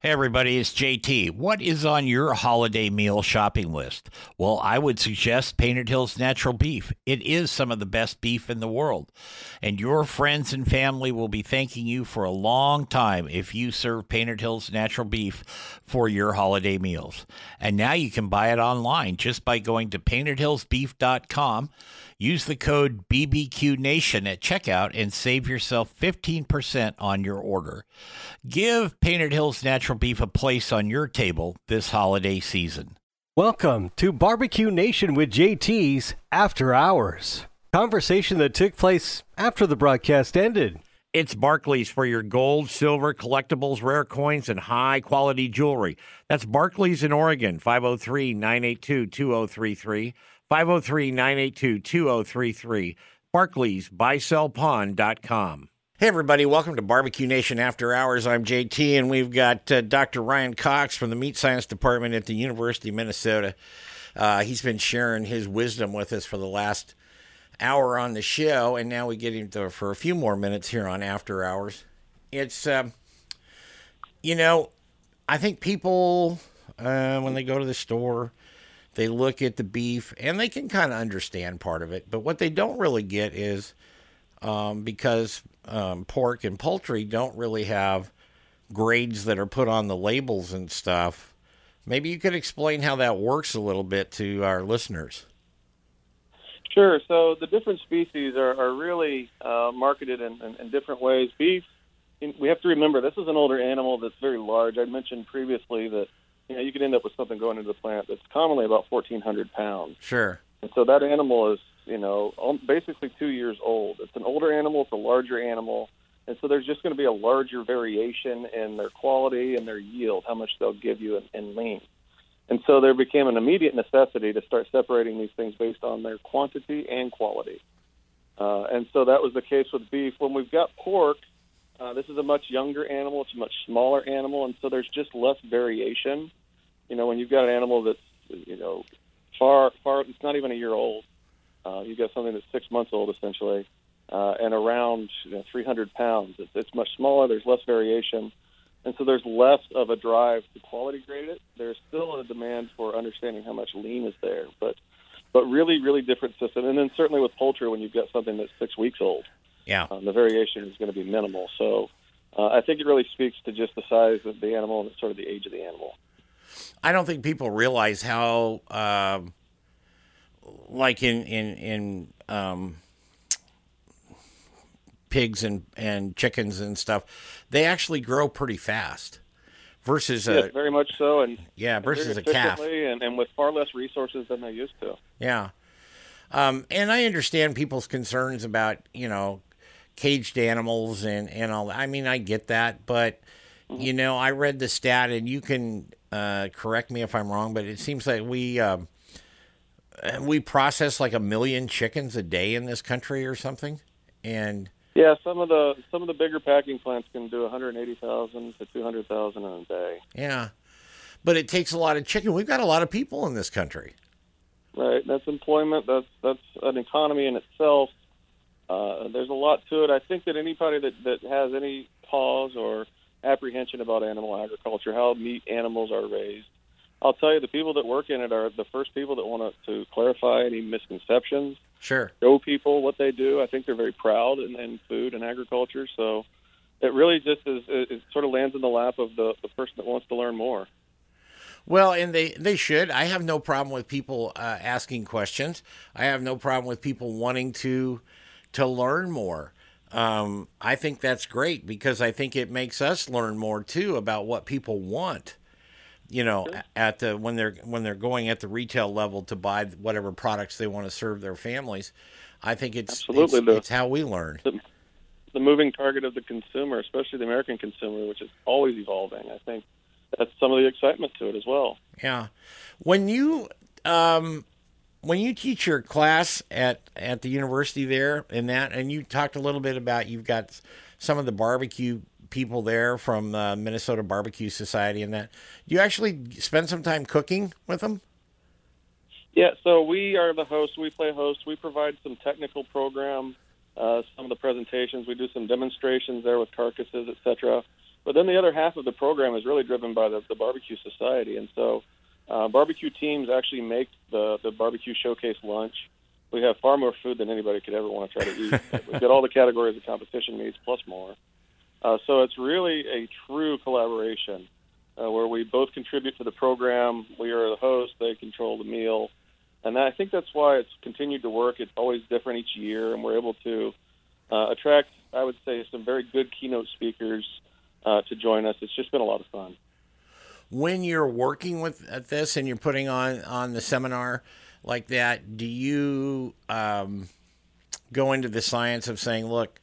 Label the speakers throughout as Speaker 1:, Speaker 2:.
Speaker 1: Hey everybody, it's JT. What is on your holiday meal shopping list? Well, I would suggest Painted Hills Natural Beef. It is some of the best beef in the world. And your friends and family will be thanking you for a long time if you serve Painted Hills Natural Beef for your holiday meals. And now you can buy it online just by going to paintedhillsbeef.com. Use the code BBQNation at checkout and save yourself 15% on your order. Give Painted Hills Natural Beef a place on your table this holiday season.
Speaker 2: Welcome to Barbecue Nation with JT's After Hours. Conversation that took place after the broadcast ended.
Speaker 3: It's Barclays for your gold, silver, collectibles, rare coins, and high-quality jewelry. That's Barclays in Oregon, 503-982-2033, 503-982-2033, barclaysbuysellpawn.com. Hey, everybody. Welcome to Barbecue Nation After Hours. I'm JT, and we've got Dr. Ryan Cox from the Meat Science Department at the University of Minnesota. He's been sharing his wisdom with us for the last hour on the show, and now we get him for a few more minutes here on After Hours. It's, I think people, when they go to the store, they look at the beef, and they can kind of understand part of it, but what they don't really get is because pork and poultry don't really have grades that are put on the labels and stuff. Maybe you could explain how that works a little bit to our listeners.
Speaker 4: Sure. So the different species are really marketed in different ways. Beef, we have to remember, this is an older animal that's very large. I mentioned previously that you could end up with something going into the plant that's commonly about 1,400 pounds.
Speaker 3: Sure.
Speaker 4: And so that animal is basically 2 years old. It's an older animal. It's a larger animal. And so there's just going to be a larger variation in their quality and their yield, how much they'll give you in lean. And so there became an immediate necessity to start separating these things based on their quantity and quality. And so that was the case with beef. When we've got pork, this is a much younger animal. It's a much smaller animal. And so there's just less variation. When you've got an animal that's, far, it's not even a year old. You've got something that's 6 months old, essentially, and around 300 pounds. It's much smaller. There's less variation. And so there's less of a drive to quality grade it. There's still a demand for understanding how much lean is there, but really, really different system. And then certainly with poultry, when you've got something that's 6 weeks old, the variation is going to be minimal. So I think it really speaks to just the size of the animal and sort of the age of the animal.
Speaker 3: I don't think people realize how, like in pigs and chickens and stuff, they actually grow pretty fast versus
Speaker 4: yes, very much so, and
Speaker 3: versus a calf,
Speaker 4: and with far less resources than they used to.
Speaker 3: Yeah, and I understand people's concerns about caged animals and all that. I mean, I get that, but I read the stat, and you can correct me if I'm wrong, but it seems like we process like 1 million chickens a day in this country or something, and
Speaker 4: some of the bigger packing plants can do 180,000 to 200,000 in a day.
Speaker 3: Yeah, but it takes a lot of chicken. We've got a lot of people in this country.
Speaker 4: Right, that's employment. That's an economy in itself. There's a lot to it. I think that anybody that has any pause or apprehension about animal agriculture, how meat animals are raised, I'll tell you, the people that work in it are the first people that want to clarify any misconceptions.
Speaker 3: Sure.
Speaker 4: Show people what they do. I think they're very proud in food and agriculture. So it really just it sort of lands in the lap of the person that wants to learn more.
Speaker 3: Well, and they should. I have no problem with people asking questions. I have no problem with people wanting to learn more. I think that's great because I think it makes us learn more too about what people want. When they're going at the retail level to buy whatever products they want to serve their families, I think it's how we learn.
Speaker 4: The moving target of the consumer, especially the American consumer, which is always evolving. I think that's some of the excitement to it as well.
Speaker 3: Yeah, when you teach your class at the university there and you talked a little bit about you've got some of the barbecue people there from Minnesota Barbecue Society and that. Do you actually spend some time cooking with them?
Speaker 4: Yeah, so we are the host. We play host. We provide some technical program, some of the presentations. We do some demonstrations there with carcasses, etc. But then the other half of the program is really driven by the Barbecue Society. And so barbecue teams actually make the barbecue showcase lunch. We have far more food than anybody could ever want to try to eat. We've got all the categories of competition meats plus more. So it's really a true collaboration where we both contribute to the program. We are the host. They control the meal. And I think that's why it's continued to work. It's always different each year, and we're able to attract, I would say, some very good keynote speakers to join us. It's just been a lot of fun.
Speaker 3: When you're working with at this and you're putting on the seminar like that, do you go into the science of saying, look,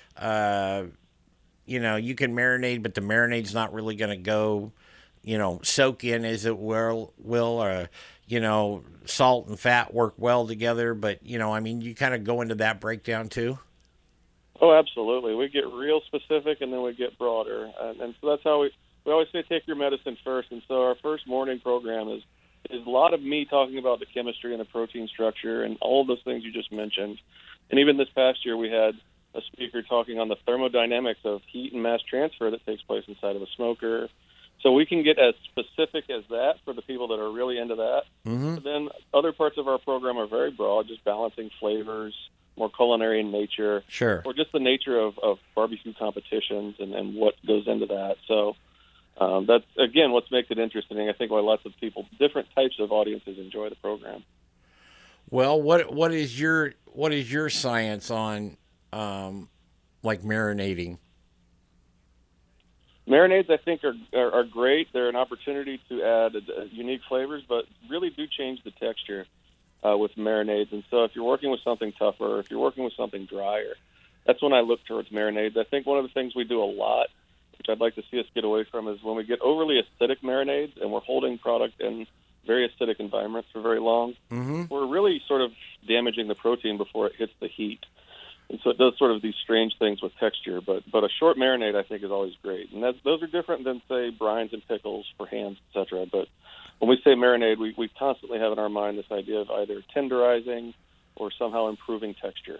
Speaker 3: you can marinate, but the marinade's not really going to go, soak in as it will, or, salt and fat work well together. But, you kind of go into that breakdown too?
Speaker 4: Oh, absolutely. We get real specific, and then we get broader. And so that's how we always say take your medicine first. And so our first morning program is a lot of me talking about the chemistry and the protein structure and all of those things you just mentioned. And even this past year, we had a speaker talking on the thermodynamics of heat and mass transfer that takes place inside of a smoker. So we can get as specific as that for the people that are really into that.
Speaker 3: Mm-hmm.
Speaker 4: But then other parts of our program are very broad, just balancing flavors, more culinary in nature,
Speaker 3: sure,
Speaker 4: or just the nature of barbecue competitions and what goes into that. So that's, again, what makes it interesting. I think why lots of people, different types of audiences enjoy the program.
Speaker 3: Well, what is your science on like marinating?
Speaker 4: Marinades, I think, are great. They're an opportunity to add unique flavors, but really do change the texture with marinades. And so if you're working with something tougher, if you're working with something drier, that's when I look towards marinades. I think one of the things we do a lot, which I'd like to see us get away from, is when we get overly acidic marinades and we're holding product in very acidic environments for very long,
Speaker 3: Mm-hmm.
Speaker 4: we're really sort of damaging the protein before it hits the heat. And so it does sort of these strange things with texture. But a short marinade, I think, is always great. And those are different than, say, brines and pickles for hands, et cetera. But when we say marinade, we constantly have in our mind this idea of either tenderizing or somehow improving texture.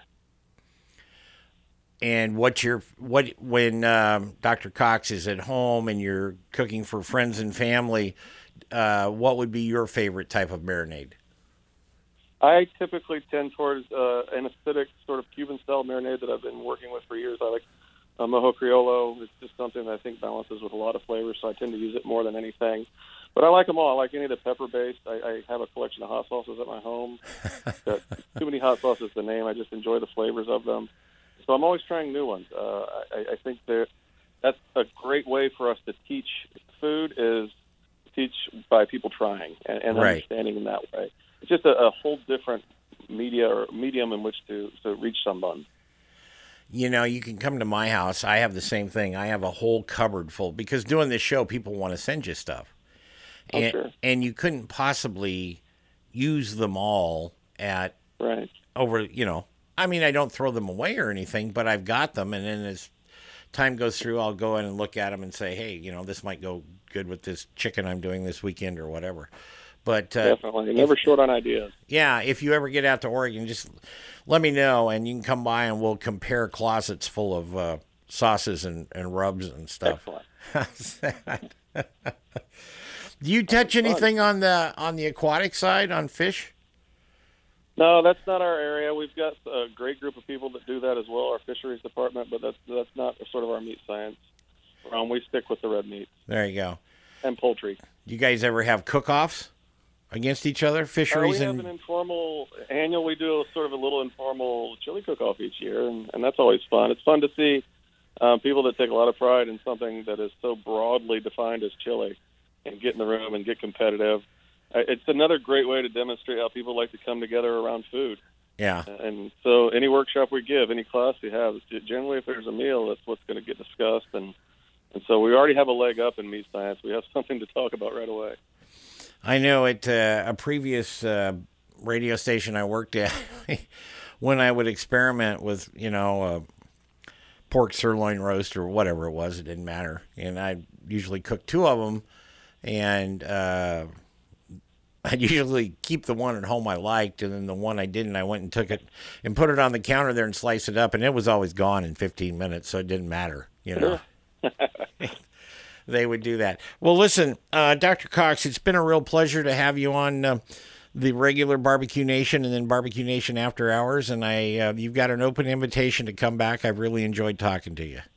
Speaker 3: And when Dr. Cox is at home and you're cooking for friends and family, what would be your favorite type of marinade?
Speaker 4: I typically tend towards an acidic sort of Cuban-style marinade that I've been working with for years. I like Mojo Criollo. It's just something that I think balances with a lot of flavors, so I tend to use it more than anything. But I like them all. I like any of the pepper-based. I have a collection of hot sauces at my home. Got too many hot sauces to name. I just enjoy the flavors of them. So I'm always trying new ones. I think that's a great way for us to teach food, is teach by people trying and
Speaker 3: Right.
Speaker 4: understanding in that way. It's just a whole different medium in which to reach someone.
Speaker 3: You can come to my house. I have the same thing. I have a whole cupboard full, because doing this show, people want to send you stuff.
Speaker 4: Oh, sure.
Speaker 3: And you couldn't possibly use them all at
Speaker 4: Right.
Speaker 3: over, I don't throw them away or anything, but I've got them. And then as time goes through, I'll go in and look at them and say, hey, this might go good with this chicken I'm doing this weekend or whatever. But
Speaker 4: Definitely. You're never short on ideas.
Speaker 3: yeah, if you ever get out to Oregon, just let me know, and you can come by and we'll compare closets full of sauces and rubs and stuff.
Speaker 4: Excellent.
Speaker 3: Do you touch anything on the aquatic side, on fish?
Speaker 4: No, that's not our area. We've got a great group of people that do that as well, our fisheries department, but that's not sort of our meat science. We stick with the red meat
Speaker 3: There you go.
Speaker 4: and poultry.
Speaker 3: You guys ever have cook-offs against each other, fisheries
Speaker 4: We have
Speaker 3: and
Speaker 4: an informal annual. We do sort of a little informal chili cook-off each year, and that's always fun. It's fun to see people that take a lot of pride in something that is so broadly defined as chili and get in the room and get competitive. It's another great way to demonstrate how people like to come together around food.
Speaker 3: yeah.
Speaker 4: And so any workshop we give, any class we have, generally if there's a meal, that's what's going to get discussed. And so we already have a leg up in meat science. We have something to talk about right away.
Speaker 3: I know at a previous radio station I worked at, when I would experiment with, pork sirloin roast or whatever it was, it didn't matter. And I'd usually cook two of them, and I'd usually keep the one at home I liked, and then the one I didn't, I went and took it and put it on the counter there and sliced it up, and it was always gone in 15 minutes, so it didn't matter,
Speaker 4: Sure.
Speaker 3: they would do that. Well, listen, Dr. Cox, it's been a real pleasure to have you on the regular Barbecue Nation and then Barbecue Nation After Hours, and you've got an open invitation to come back. I've really enjoyed talking to you.